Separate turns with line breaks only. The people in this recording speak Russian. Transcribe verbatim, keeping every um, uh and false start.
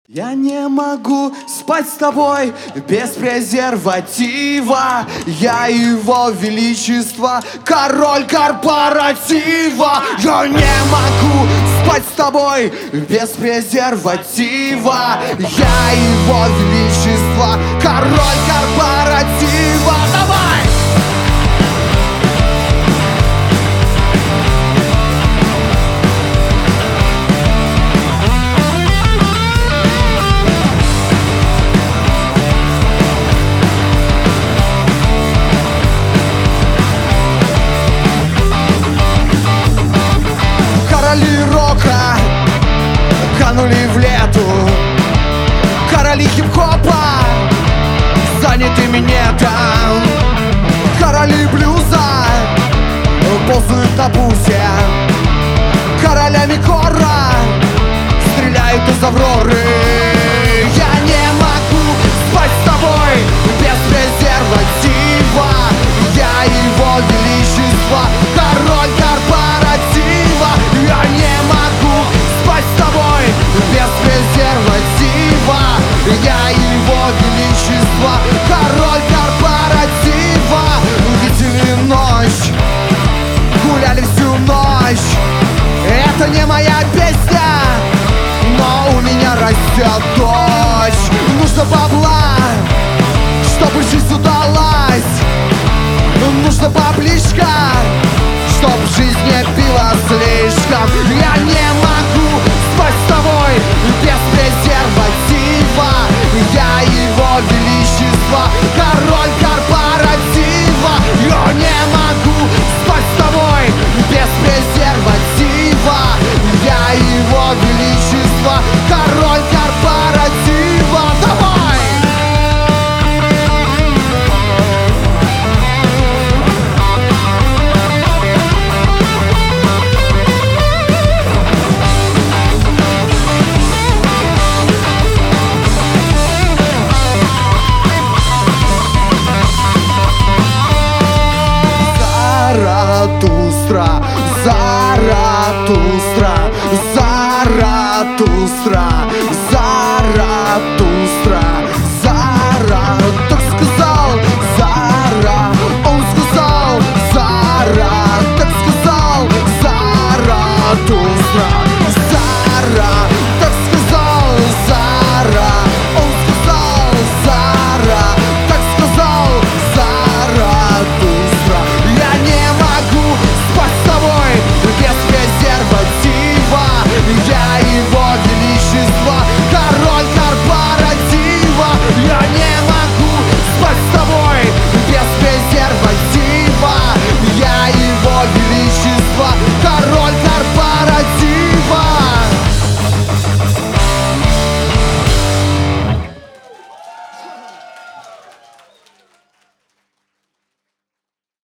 Я не могу спать с тобой без презерватива. Я его величество, король корпоратива. Я не могу спать с тобой без презерватива. Я его величество, король корпоратива. Давай! Короли рока канули в лету, короли хип-хопа заняты минетом, короли блюза ползают на бусе, королями кора стреляют из Авроры. Я не могу спать с тобой без презерватива. Я его величество, король корпоратива. Я не могу спать с тобой без презерватива. Я его величество, король корпоратива. Видели ночь, гуляли всю ночь. Это не моя песня, но у меня растет дочь. Нужно бабла